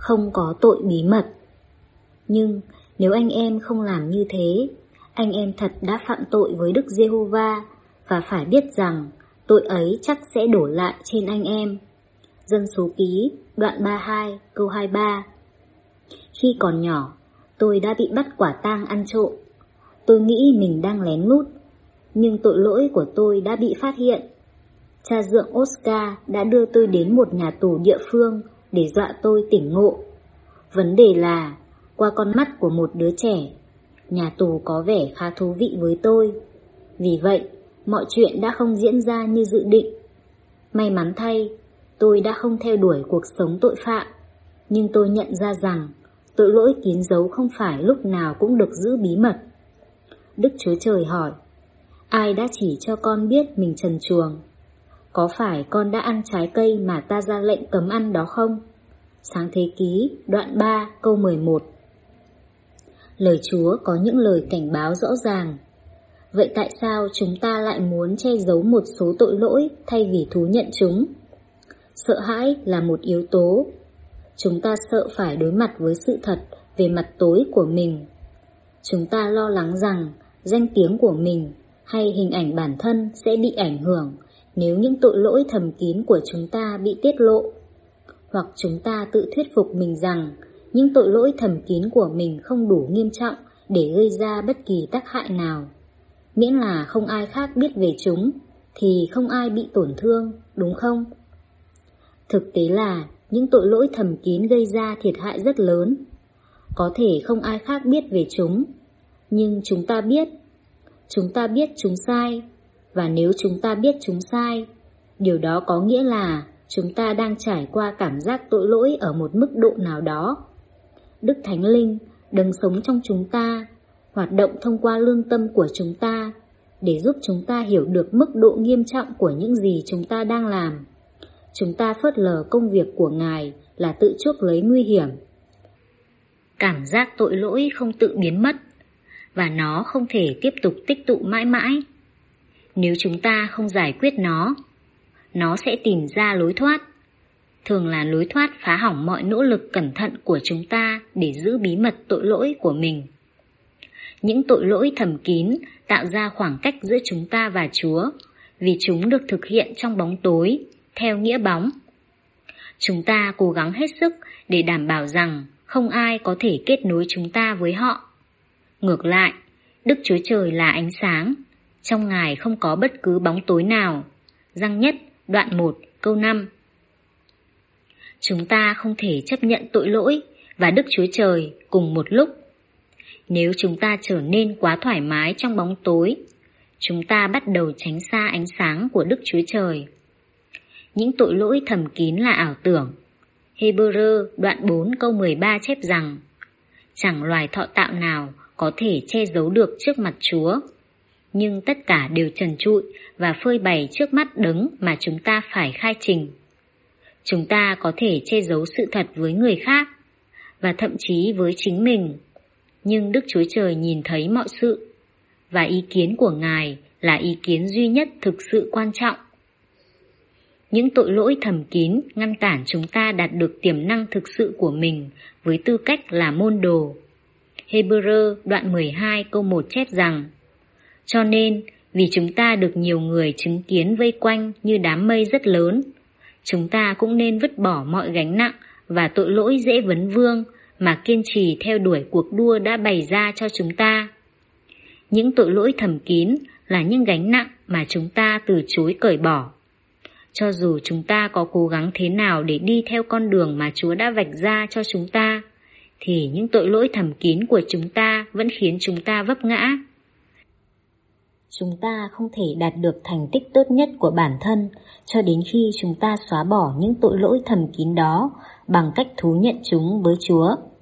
không có tội bí mật. Nhưng nếu anh em không làm như thế, anh em thật đã phạm tội với Đức Giê-hô-va, và phải biết rằng tội ấy chắc sẽ đổ lại trên anh em. Dân số ký, đoạn 32, câu 23. Khi còn nhỏ, tôi đã bị bắt quả tang ăn trộm. Tôi nghĩ mình đang lén lút, nhưng tội lỗi của tôi đã bị phát hiện. Cha dượng Oscar đã đưa tôi đến một nhà tù địa phương để dọa tôi tỉnh ngộ. Vấn đề là, qua con mắt của một đứa trẻ, nhà tù có vẻ khá thú vị với tôi. Vì vậy, mọi chuyện đã không diễn ra như dự định. May mắn thay, tôi đã không theo đuổi cuộc sống tội phạm, nhưng tôi nhận ra rằng tội lỗi kín dấu không phải lúc nào cũng được giữ bí mật. Đức Chúa Trời hỏi, ai đã chỉ cho con biết mình trần truồng? Có phải con đã ăn trái cây mà ta ra lệnh cấm ăn đó không? Sáng thế ký, đoạn 3, câu 11. Lời Chúa có những lời cảnh báo rõ ràng. Vậy tại sao chúng ta lại muốn che giấu một số tội lỗi thay vì thú nhận chúng? Sợ hãi là một yếu tố. Chúng ta sợ phải đối mặt với sự thật về mặt tối của mình. Chúng ta lo lắng rằng danh tiếng của mình hay hình ảnh bản thân sẽ bị ảnh hưởng nếu những tội lỗi thầm kín của chúng ta bị tiết lộ. Hoặc chúng ta tự thuyết phục mình rằng những tội lỗi thầm kín của mình không đủ nghiêm trọng để gây ra bất kỳ tác hại nào. Miễn là không ai khác biết về chúng thì không ai bị tổn thương, đúng không? Thực tế là những tội lỗi thầm kín gây ra thiệt hại rất lớn. Có thể không ai khác biết về chúng, nhưng chúng ta biết. Chúng ta biết chúng sai, và nếu chúng ta biết chúng sai, điều đó có nghĩa là chúng ta đang trải qua cảm giác tội lỗi ở một mức độ nào đó. Đức Thánh Linh, đấng sống trong chúng ta, hoạt động thông qua lương tâm của chúng ta để giúp chúng ta hiểu được mức độ nghiêm trọng của những gì chúng ta đang làm. Chúng ta phớt lờ công việc của Ngài là tự chuốc lấy nguy hiểm. Cảm giác tội lỗi không tự biến mất, và nó không thể tiếp tục tích tụ mãi mãi. Nếu chúng ta không giải quyết nó sẽ tìm ra lối thoát. Thường là lối thoát phá hỏng mọi nỗ lực cẩn thận của chúng ta để giữ bí mật tội lỗi của mình. Những tội lỗi thầm kín tạo ra khoảng cách giữa chúng ta và Chúa, vì chúng được thực hiện trong bóng tối, theo nghĩa bóng. Chúng ta cố gắng hết sức để đảm bảo rằng không ai có thể kết nối chúng ta với họ. Ngược lại, Đức Chúa Trời là ánh sáng, trong Ngài không có bất cứ bóng tối nào. Răng Nhất, đoạn 1, câu 5. Chúng ta không thể chấp nhận tội lỗi và Đức Chúa Trời cùng một lúc. Nếu chúng ta trở nên quá thoải mái trong bóng tối, chúng ta bắt đầu tránh xa ánh sáng của Đức Chúa Trời. Những tội lỗi thầm kín là ảo tưởng. Hebrew đoạn 4 câu 13 chép rằng, chẳng loài thọ tạo nào có thể che giấu được trước mặt Chúa, nhưng tất cả đều trần trụi và phơi bày trước mắt đấng mà chúng ta phải khai trình. Chúng ta có thể che giấu sự thật với người khác, và thậm chí với chính mình, nhưng Đức Chúa Trời nhìn thấy mọi sự, và ý kiến của Ngài là ý kiến duy nhất thực sự quan trọng. Những tội lỗi thầm kín ngăn cản chúng ta đạt được tiềm năng thực sự của mình với tư cách là môn đồ. Hebrew đoạn 12 câu 1 chép rằng, cho nên vì chúng ta được nhiều người chứng kiến vây quanh như đám mây rất lớn, chúng ta cũng nên vứt bỏ mọi gánh nặng và tội lỗi dễ vấn vương mà kiên trì theo đuổi cuộc đua đã bày ra cho chúng ta. Những tội lỗi thầm kín là những gánh nặng mà chúng ta từ chối cởi bỏ. Cho dù chúng ta có cố gắng thế nào để đi theo con đường mà Chúa đã vạch ra cho chúng ta, thì những tội lỗi thầm kín của chúng ta vẫn khiến chúng ta vấp ngã. Chúng ta không thể đạt được thành tích tốt nhất của bản thân cho đến khi chúng ta xóa bỏ những tội lỗi thầm kín đó bằng cách thú nhận chúng với Chúa.